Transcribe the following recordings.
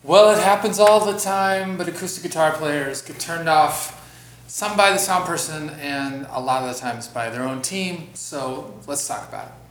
Well, it happens all the time, but acoustic guitar players get turned off, some by the sound person and a lot of the times by their own team. So let's talk about it.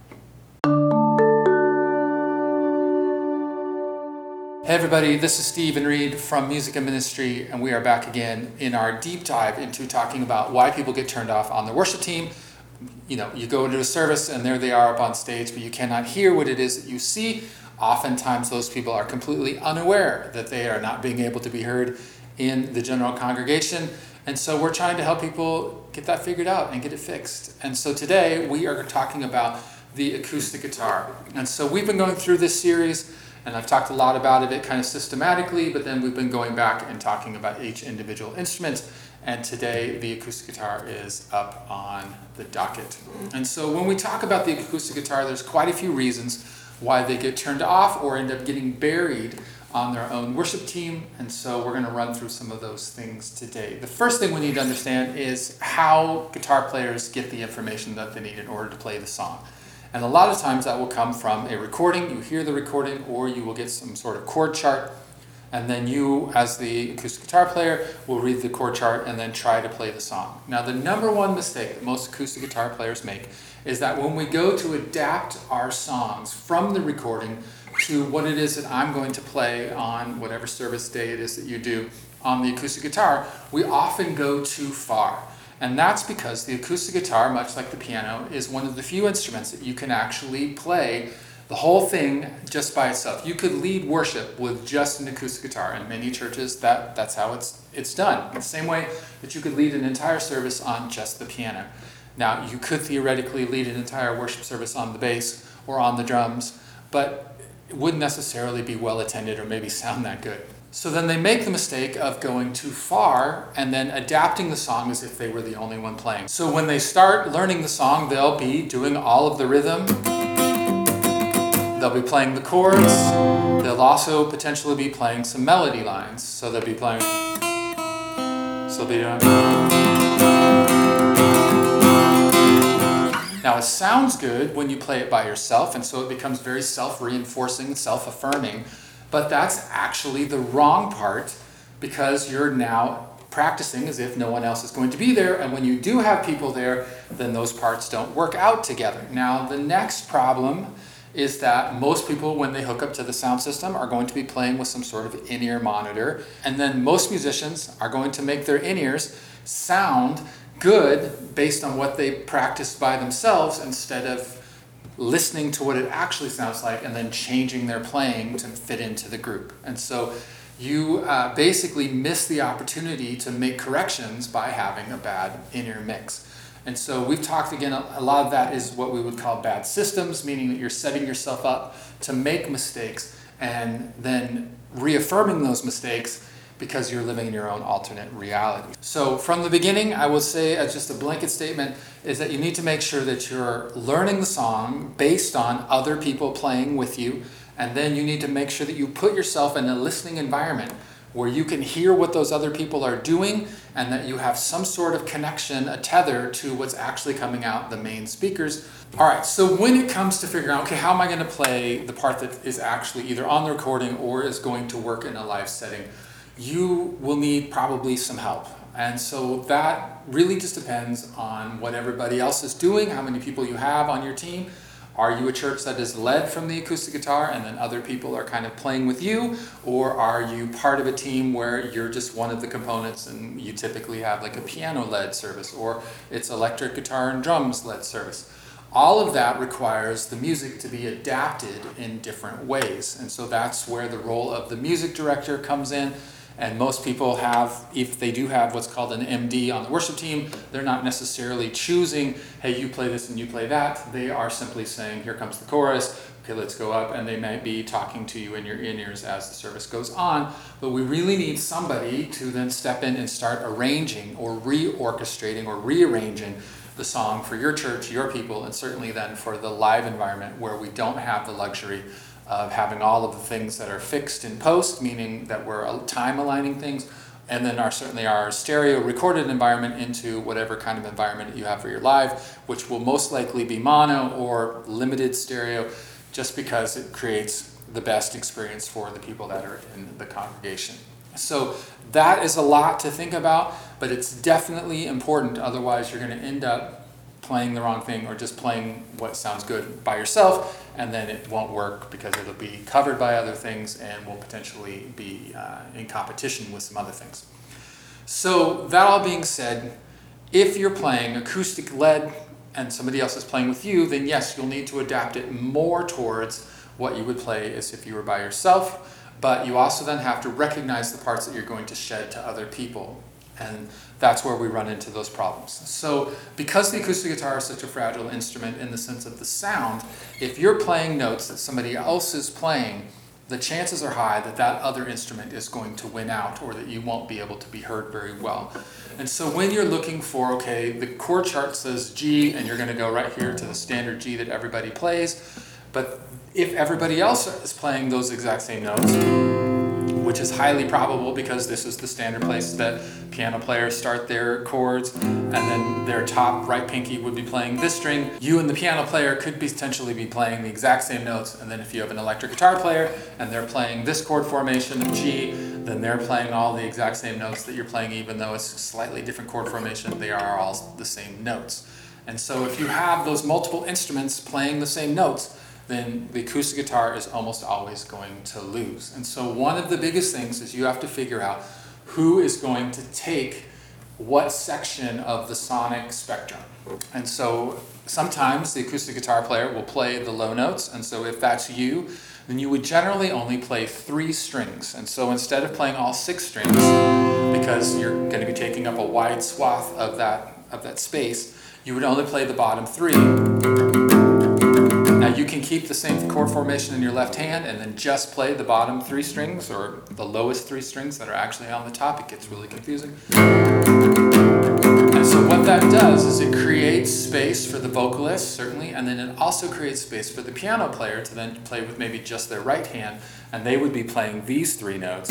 Hey everybody, this is Stephen Reed from Music and Ministry, and we are back again in our deep dive into talking about why people get turned off on the worship team. You know, you go into a service and there they are up on stage, but you cannot hear what it is that you see. Oftentimes those people are completely unaware that they are not being able to be heard in the general congregation. And so we're trying to help people get that figured out and get it fixed. And so today we are talking about the acoustic guitar. And so we've been going through this series, and I've talked a lot about it kind of systematically, but then we've been going back and talking about each individual instrument. And today the acoustic guitar is up on the docket. And so when we talk about the acoustic guitar, there's quite a few reasons why they get turned off or end up getting buried on their own worship team. And so we're going to run through some of those things today. The first thing we need to understand is how guitar players get the information that they need in order to play the song. And a lot of times that will come from a recording. You hear the recording, or you will get some sort of chord chart. And then you, as the acoustic guitar player, will read the chord chart and then try to play the song. Now, the number one mistake that most acoustic guitar players make is that when we go to adapt our songs from the recording to what it is that I'm going to play on whatever service day it is that you do on the acoustic guitar, we often go too far. And that's because the acoustic guitar, much like the piano, is one of the few instruments that you can actually play the whole thing just by itself. You could lead worship with just an acoustic guitar. In many churches, that's how it's done. The same way that you could lead an entire service on just the piano. Now, you could theoretically lead an entire worship service on the bass or on the drums, but it wouldn't necessarily be well attended or maybe sound that good. So then they make the mistake of going too far and then adapting the song as if they were the only one playing. So when they start learning the song, they'll be doing all of the rhythm. They'll be playing the chords. They'll also potentially be playing some melody lines. So they'll be playing. So they'll be doing. Now it sounds good when you play it by yourself, and so it becomes very self-reinforcing, self-affirming. But that's actually the wrong part, because you're now practicing as if no one else is going to be there, and when you do have people there, then those parts don't work out together. Now the next problem is that most people, when they hook up to the sound system, are going to be playing with some sort of in-ear monitor, and then most musicians are going to make their in-ears sound good based on what they practiced by themselves instead of listening to what it actually sounds like and then changing their playing to fit into the group. And so you basically miss the opportunity to make corrections by having a bad in-ear mix. And so we've talked again, a lot of that is what we would call bad systems, meaning that you're setting yourself up to make mistakes and then reaffirming those mistakes because you're living in your own alternate reality. So from the beginning, I would say, as just a blanket statement, is that you need to make sure that you're learning the song based on other people playing with you, and then you need to make sure that you put yourself in a listening environment where you can hear what those other people are doing and that you have some sort of connection, a tether to what's actually coming out the main speakers. All right, so when it comes to figuring out, okay, how am I going to play the part that is actually either on the recording or is going to work in a live setting, you will need probably some help. And so that really just depends on what everybody else is doing, how many people you have on your team. Are you a church that is led from the acoustic guitar and then other people are kind of playing with you? Or are you part of a team where you're just one of the components and you typically have like a piano-led service, or it's electric guitar and drums-led service? All of that requires the music to be adapted in different ways. And so that's where the role of the music director comes in. And most people have, if they do have what's called an MD on the worship team, they're not necessarily choosing, hey, you play this and you play that. They are simply saying, here comes the chorus, okay, let's go up. And they might be talking to you in your in-ears as the service goes on. But we really need somebody to then step in and start arranging or reorchestrating or rearranging the song for your church, your people, and certainly then for the live environment where we don't have the luxury of having all of the things that are fixed in post, meaning that we're time aligning things, and then certainly our stereo recorded environment into whatever kind of environment you have for your live, which will most likely be mono or limited stereo, just because it creates the best experience for the people that are in the congregation. So that is a lot to think about, but it's definitely important. Otherwise, you're going to end up playing the wrong thing or just playing what sounds good by yourself, and then it won't work because it'll be covered by other things and will potentially be in competition with some other things. So that all being said, if you're playing acoustic lead and somebody else is playing with you, then yes, you'll need to adapt it more towards what you would play as if you were by yourself, but you also then have to recognize the parts that you're going to shed to other people. And that's where we run into those problems. So because the acoustic guitar is such a fragile instrument in the sense of the sound, if you're playing notes that somebody else is playing, the chances are high that that other instrument is going to win out, or that you won't be able to be heard very well. And so when you're looking for, okay, the chord chart says G, and you're going to go right here to the standard G that everybody plays, but if everybody else is playing those exact same notes, which is highly probable because this is the standard place that piano players start their chords, and then their top right pinky would be playing this string. You and the piano player could potentially be playing the exact same notes, and then if you have an electric guitar player and they're playing this chord formation of G, then they're playing all the exact same notes that you're playing, even though it's a slightly different chord formation, they are all the same notes. And so if you have those multiple instruments playing the same notes, then the acoustic guitar is almost always going to lose. And so one of the biggest things is you have to figure out who is going to take what section of the sonic spectrum. And so sometimes the acoustic guitar player will play the low notes, and so if that's you, then you would generally only play 3 strings. And so instead of playing all 6 strings, because you're going to be taking up a wide swath of that space, you would only play the bottom 3. Now you can keep the same chord formation in your left hand and then just play the bottom 3 strings, or the lowest 3 strings that are actually on the top. It gets really confusing. And so what that does is it creates space for the vocalist, certainly, and then it also creates space for the piano player to then play with maybe just their right hand, and they would be playing these 3 notes.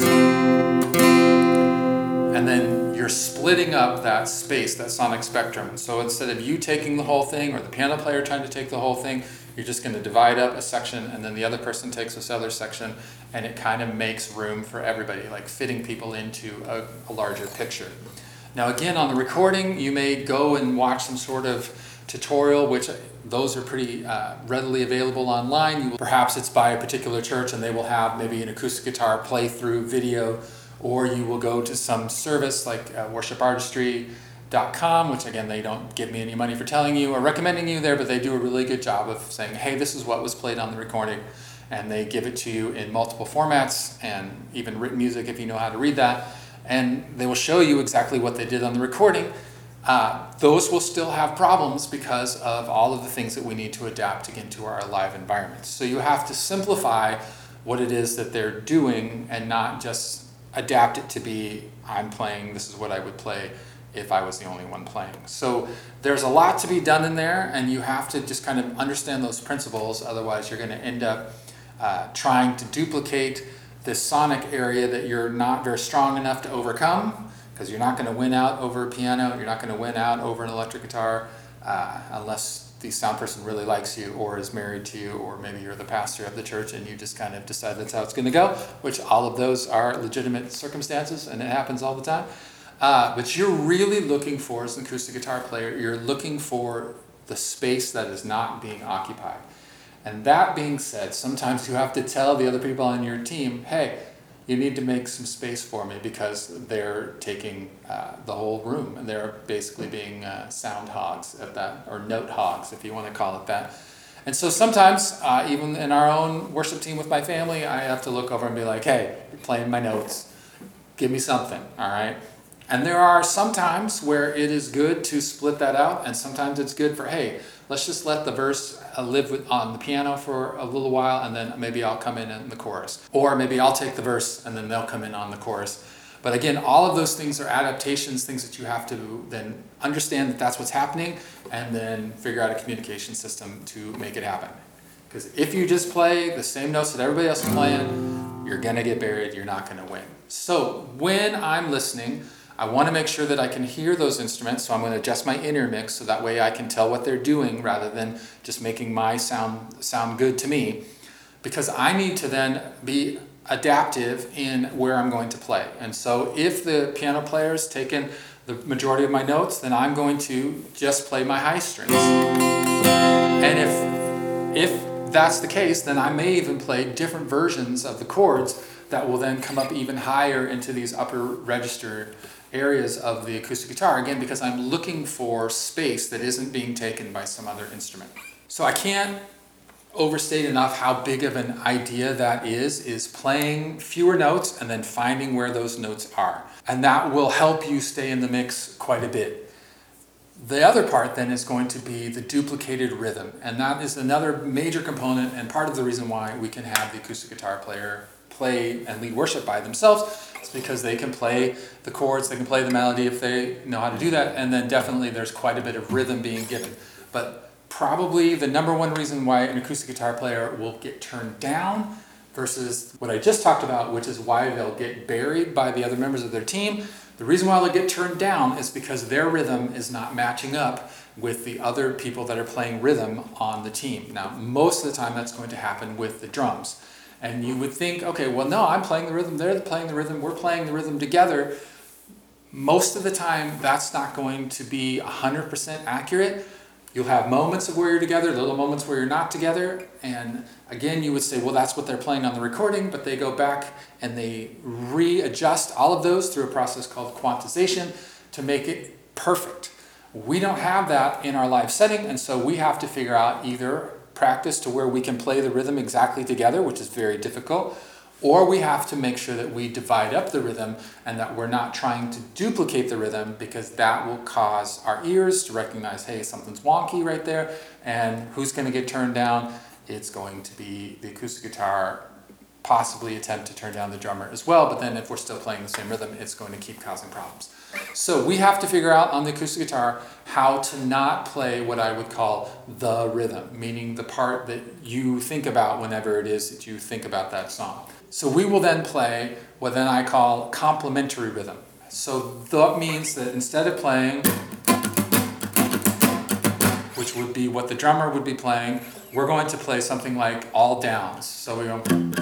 And then you're splitting up that space, that sonic spectrum. So instead of you taking the whole thing or the piano player trying to take the whole thing, you're just going to divide up a section, and then the other person takes this other section, and it kind of makes room for everybody, like fitting people into a larger picture. Now again, on the recording, you may go and watch some sort of tutorial, which those are pretty readily available online. Perhaps it's by a particular church and they will have maybe an acoustic guitar playthrough video, or you will go to some service like worshipartistry.com, which again, they don't give me any money for telling you or recommending you there, but they do a really good job of saying, hey, this is what was played on the recording, and they give it to you in multiple formats and even written music if you know how to read that, and they will show you exactly what they did on the recording. Those will still have problems because of all of the things that we need to adapt again to our live environments. So you have to simplify what it is that they're doing and not just adapt it to be, I'm playing, this is what I would play if I was the only one playing. So there's a lot to be done in there, and you have to just kind of understand those principles. Otherwise you're going to end up trying to duplicate this sonic area that you're not very strong enough to overcome, because you're not going to win out over a piano, you're not going to win out over an electric guitar unless the sound person really likes you or is married to you, or maybe you're the pastor of the church and you just kind of decide that's how it's going to go, which all of those are legitimate circumstances and it happens all the time. But you're really looking for, as an acoustic guitar player, you're looking for the space that is not being occupied. And that being said, sometimes you have to tell the other people on your team, hey, you need to make some space for me because they're taking the whole room, and they're basically being sound hogs at that, or note hogs, if you want to call it that. And so sometimes, even in our own worship team with my family, I have to look over and be like, hey, you're playing my notes. Give me something, all right? And there are some times where it is good to split that out, and sometimes it's good for, hey, let's just let the verse live on the piano for a little while, and then maybe I'll come in the chorus. Or maybe I'll take the verse, and then they'll come in on the chorus. But again, all of those things are adaptations, things that you have to then understand that that's what's happening, and then figure out a communication system to make it happen. Because if you just play the same notes that everybody else is playing, you're going to get buried, you're not going to win. So when I'm listening, I want to make sure that I can hear those instruments, so I'm going to adjust my inner mix so that way I can tell what they're doing rather than just making my sound good to me. because I need to then be adaptive in where I'm going to play. And so if the piano player's taken the majority of my notes, then I'm going to just play my high strings. And if that's the case, then I may even play different versions of the chords that will then come up even higher into these upper register areas of the acoustic guitar, again, because I'm looking for space that isn't being taken by some other instrument. So I can't overstate enough how big of an idea that is playing fewer notes and then finding where those notes are. And that will help you stay in the mix quite a bit. The other part then is going to be the duplicated rhythm, and that is another major component and part of the reason why we can have the acoustic guitar player play and lead worship by themselves. It's because they can play the chords, they can play the melody if they know how to do that, and then definitely there's quite a bit of rhythm being given. But probably the number one reason why an acoustic guitar player will get turned down versus what I just talked about, which is why they'll get buried by the other members of their team. The reason why they'll get turned down is because their rhythm is not matching up with the other people that are playing rhythm on the team. Now, most of the time that's going to happen with the drums. And you would think, okay, well, no, I'm playing the rhythm, they're playing the rhythm, we're playing the rhythm together. Most of the time, that's not going to be 100% accurate. You'll have moments of where you're together, little moments where you're not together, and again, you would say, well, that's what they're playing on the recording, but they go back and they readjust all of those through a process called quantization to make it perfect. We don't have that in our live setting, and so we have to figure out either practice to where we can play the rhythm exactly together, which is very difficult, or we have to make sure that we divide up the rhythm and that we're not trying to duplicate the rhythm, because that will cause our ears to recognize, hey, something's wonky right there, and who's going to get turned down? It's going to be the acoustic guitar, possibly attempt to turn down the drummer as well, but then if we're still playing the same rhythm, it's going to keep causing problems. So we have to figure out on the acoustic guitar how to not play what I would call the rhythm, meaning the part that you think about whenever it is that you think about that song. So we will then play what then I call complementary rhythm. So that means that instead of playing, which would be what the drummer would be playing, we're going to play something like all downs. So we go.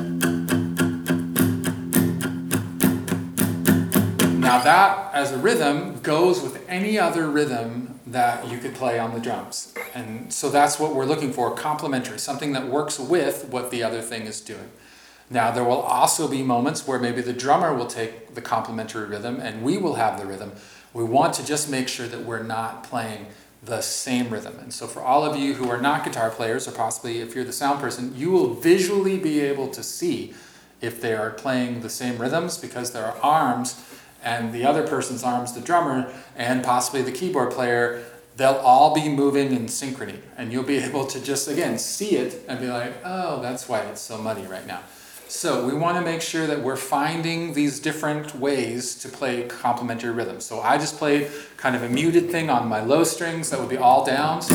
Now that, as a rhythm, goes with any other rhythm that you could play on the drums. And so that's what we're looking for, complementary, something that works with what the other thing is doing. Now there will also be moments where maybe the drummer will take the complementary rhythm and we will have the rhythm. We want to just make sure that we're not playing the same rhythm. And so for all of you who are not guitar players, or possibly if you're the sound person, you will visually be able to see if they are playing the same rhythms, because there are arms, and the other person's arms, the drummer, and possibly the keyboard player, they'll all be moving in synchrony. And you'll be able to just, again, see it and be like, oh, that's why it's so muddy right now. So we want to make sure that we're finding these different ways to play complementary rhythms. So I just played kind of a muted thing on my low strings, that would be all downs.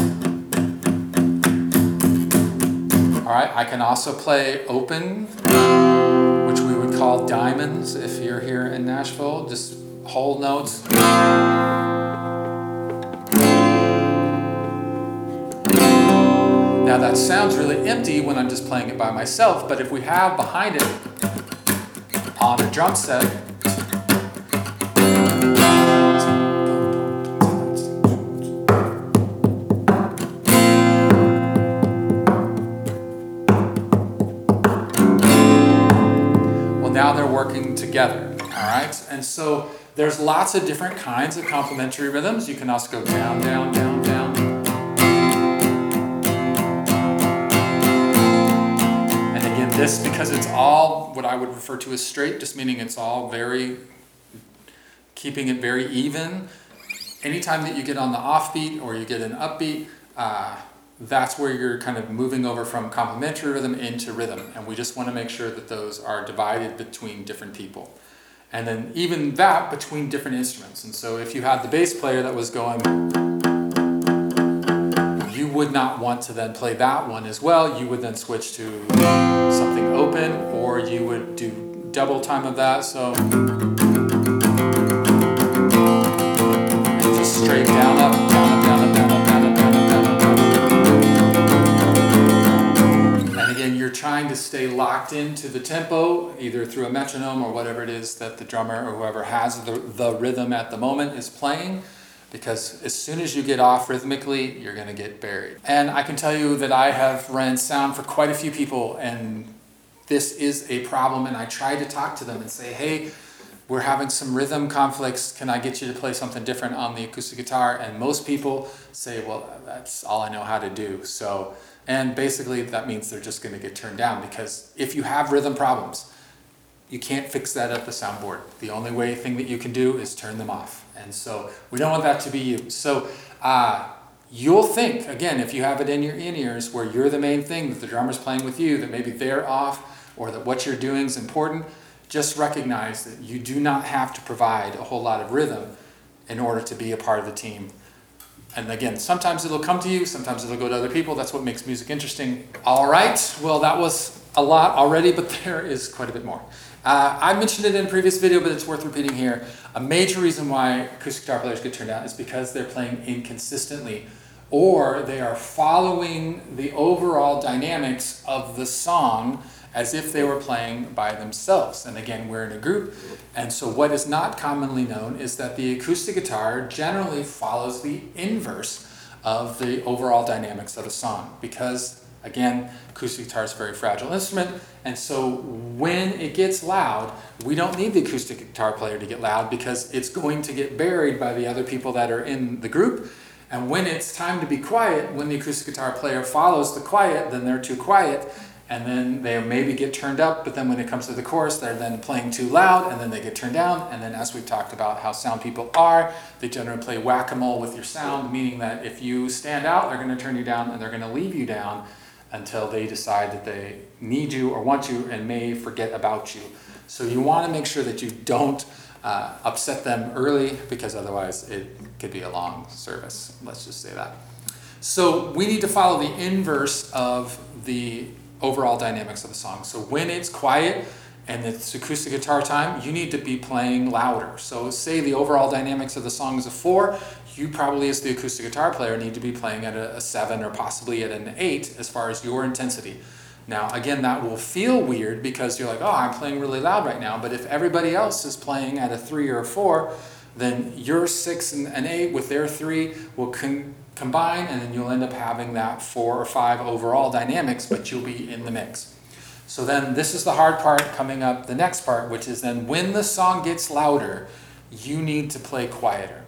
All right, I can also play open, which we would call diamonds if you're here in Nashville, just whole notes. Now that sounds really empty when I'm just playing it by myself, but if we have behind it on a drum set, well, now they're working together, all right? And so there's lots of different kinds of complementary rhythms. You can also go down, down, down, down. This, because it's all what I would refer to as straight, just meaning it's all keeping it very even. Anytime that you get on the offbeat or you get an upbeat, that's where you're kind of moving over from complementary rhythm into rhythm. And we just want to make sure that those are divided between different people. And then even that between different instruments. And so if you had the bass player that was going, you would not want to then play that one as well. You would then switch to something open, or you would do double time of that. So and just straight down, up, down, up, down, up, down, up, down, up, down, up, down, up, down, up. And again, you're trying to stay locked into the tempo, either through a metronome or whatever it is that the drummer or whoever has the rhythm at the moment is playing, because as soon as you get off rhythmically, you're going to get buried. And I can tell you that I have ran sound for quite a few people, and this is a problem, and I try to talk to them and say, hey, we're having some rhythm conflicts. Can I get you to play something different on the acoustic guitar? And most people say, well, that's all I know how to do. So, and basically that means they're just going to get turned down, because if you have rhythm problems, you can't fix that at the soundboard. The only thing that you can do is turn them off. And so we don't want that to be you. So you'll think, again, if you have it in your in-ears where you're the main thing, that the drummer's playing with you, that maybe they're off, or that what you're doing is important, just recognize that you do not have to provide a whole lot of rhythm in order to be a part of the team. And again, sometimes it'll come to you, sometimes it'll go to other people. That's what makes music interesting. All right, well, that was a lot already, but there is quite a bit more. I mentioned it in a previous video, but it's worth repeating here. A major reason why acoustic guitar players get turned down is because they're playing inconsistently, or they are following the overall dynamics of the song as if they were playing by themselves. And again, we're in a group, and so what is not commonly known is that the acoustic guitar generally follows the inverse of the overall dynamics of a song, because again, acoustic guitar is a very fragile instrument, and so when it gets loud, we don't need the acoustic guitar player to get loud, because it's going to get buried by the other people that are in the group. And when it's time to be quiet, when the acoustic guitar player follows the quiet, then they're too quiet, and then they maybe get turned up, but then when it comes to the chorus, they're then playing too loud, and then they get turned down. And then, as we've talked about how sound people are, they generally play whack-a-mole with your sound, meaning that if you stand out, they're going to turn you down, and they're going to leave you down until they decide that they need you or want you and may forget about you. So you want to make sure that you don't upset them early, because otherwise it could be a long service. Let's just say that. So we need to follow the inverse of the overall dynamics of the song. So when it's quiet and it's acoustic guitar time, you need to be playing louder. So say the overall dynamics of the song is a 4, you probably, as the acoustic guitar player, need to be playing at a 7 or possibly at an 8 as far as your intensity. Now, again, that will feel weird because you're like, oh, I'm playing really loud right now. But if everybody else is playing at a 3 or a 4, then your 6 and an 8 with their 3 will combine, and then you'll end up having that 4 or 5 overall dynamics, but you'll be in the mix. So then this is the hard part coming up, the next part, which is then when the song gets louder, you need to play quieter.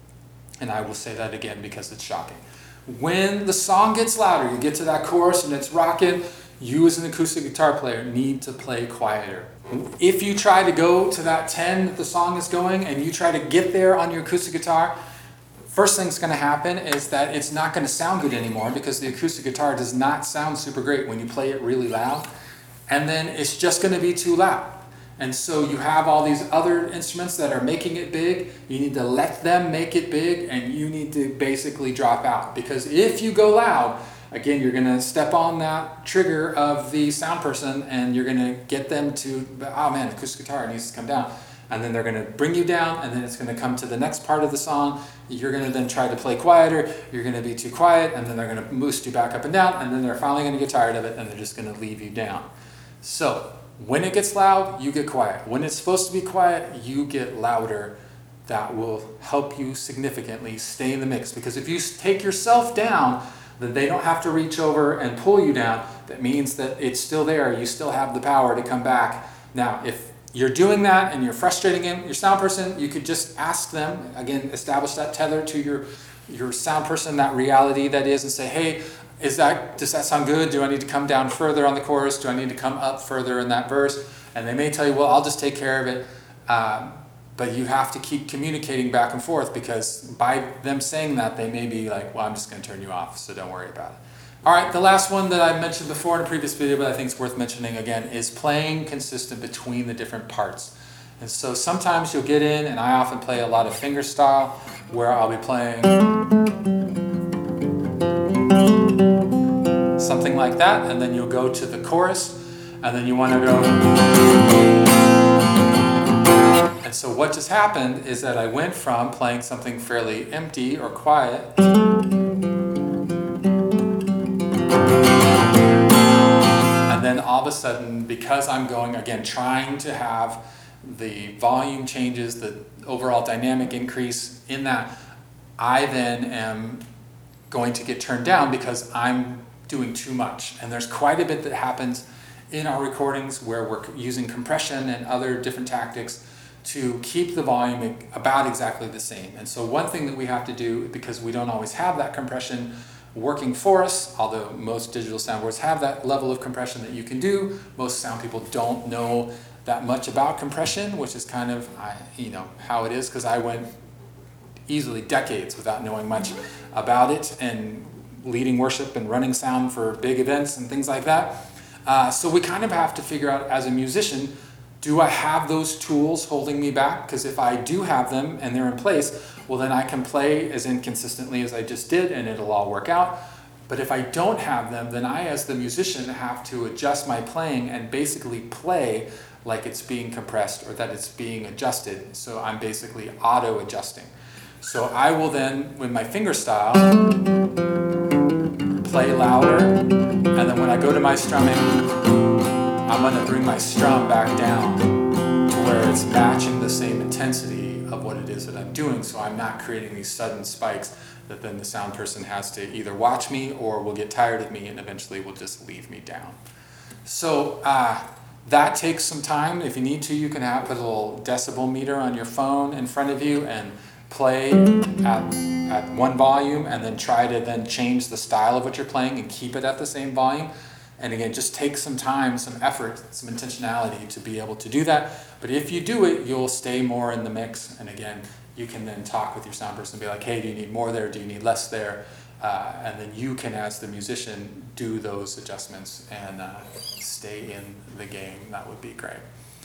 And I will say that again because it's shocking. When the song gets louder, you get to that chorus and it's rocking, you as an acoustic guitar player need to play quieter. If you try to go to that 10 that the song is going and you try to get there on your acoustic guitar, first thing's going to happen is that it's not going to sound good anymore, because the acoustic guitar does not sound super great when you play it really loud. And then it's just going to be too loud. And so you have all these other instruments that are making it big. You need to let them make it big, and you need to basically drop out. Because if you go loud, again, you're going to step on that trigger of the sound person, and you're going to get them to, oh man, acoustic guitar needs to come down. And then they're going to bring you down, and then it's going to come to the next part of the song. You're going to then try to play quieter. You're going to be too quiet, and then they're going to boost you back up and down, and then they're finally going to get tired of it, and they're just going to leave you down. So when it gets loud, you get quiet. When it's supposed to be quiet, you get louder. That will help you significantly stay in the mix, because if you take yourself down, then they don't have to reach over and pull you down. That means that it's still there. You still have the power to come back. Now, if you're doing that and you're frustrating your sound person, you could just ask them, again, establish that tether to your sound person, that reality that is, and say, hey, does that sound good? Do I need to come down further on the chorus? Do I need to come up further in that verse? And they may tell you, well, I'll just take care of it. But you have to keep communicating back and forth, because by them saying that, they may be like, well, I'm just going to turn you off, so don't worry about it. All right, the last one that I mentioned before in a previous video, but I think it's worth mentioning again, is playing consistent between the different parts. And so sometimes you'll get in, and I often play a lot of finger style, where I'll be playing something like that, and then you'll go to the chorus, and then you want to go. And so what just happened is that I went from playing something fairly empty or quiet, and then all of a sudden, because I'm going, again, trying to have the volume changes, the overall dynamic increase in that, I then am going to get turned down because I'm doing too much. And there's quite a bit that happens in our recordings where we're using compression and other different tactics to keep the volume about exactly the same. And so one thing that we have to do, because we don't always have that compression working for us, although most digital soundboards have that level of compression that you can do, most sound people don't know that much about compression, which is kind of how it is, because I went easily decades without knowing much about it, and leading worship and running sound for big events and things like that. So we kind of have to figure out, as a musician, do I have those tools holding me back? Because if I do have them and they're in place, well, then I can play as inconsistently as I just did and it'll all work out. But if I don't have them, then I, as the musician, have to adjust my playing and basically play like it's being compressed or that it's being adjusted. So I'm basically auto-adjusting. So I will then, with my finger style, play louder, and then when I go to my strumming, I'm going to bring my strum back down to where it's matching the same intensity of what it is that I'm doing, so I'm not creating these sudden spikes that then the sound person has to either watch me or will get tired of me and eventually will just leave me down. So that takes some time. If you need to, you can put a little decibel meter on your phone in front of you and play at one volume, and then try to then change the style of what you're playing and keep it at the same volume. And again, just take some time, some effort, some intentionality to be able to do that. But if you do it, you'll stay more in the mix. And again, you can then talk with your sound person and be like, hey, do you need more there? Do you need less there? And then you can, as the musician, do those adjustments and stay in the game. That would be great.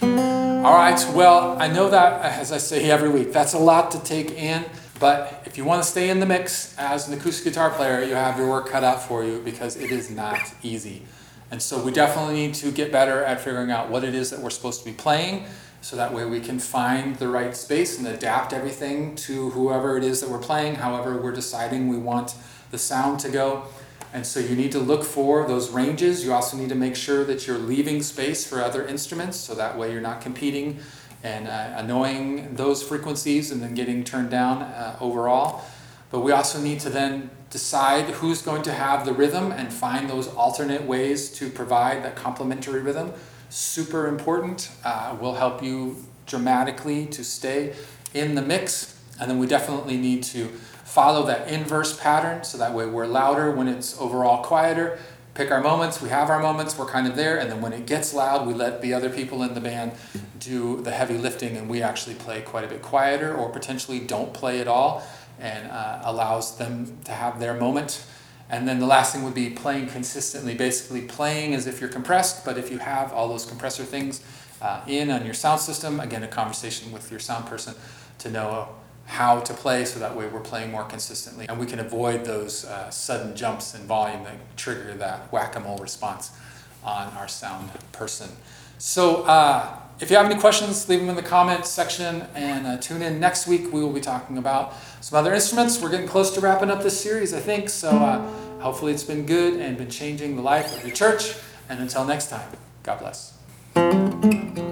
All right, well, I know that, as I say every week, that's a lot to take in. But if you want to stay in the mix as an acoustic guitar player, you have your work cut out for you, because it is not easy. And so we definitely need to get better at figuring out what it is that we're supposed to be playing, so that way we can find the right space and adapt everything to whoever it is that we're playing, however we're deciding we want the sound to go. And so you need to look for those ranges. You also need to make sure that you're leaving space for other instruments, so that way you're not competing and annoying those frequencies and then getting turned down overall. But we also need to then decide who's going to have the rhythm and find those alternate ways to provide that complementary rhythm. Super important. Will help you dramatically to stay in the mix. And then we definitely need to follow that inverse pattern, so that way we're louder when it's overall quieter. Pick our moments, we have our moments, we're kind of there, and then when it gets loud, we let the other people in the band do the heavy lifting, and we actually play quite a bit quieter, or potentially don't play at all, and allows them to have their moment. And then the last thing would be playing consistently, basically playing as if you're compressed, but if you have all those compressor things in on your sound system, again, a conversation with your sound person to know how to play, so that way we're playing more consistently and we can avoid those sudden jumps in volume that trigger that whack-a-mole response on our sound person. So if you have any questions, leave them in the comments section, and tune in next week. We will be talking about some other instruments. We're getting close to wrapping up this series, I think, so hopefully it's been good and been changing the life of your church. And until next time, God bless.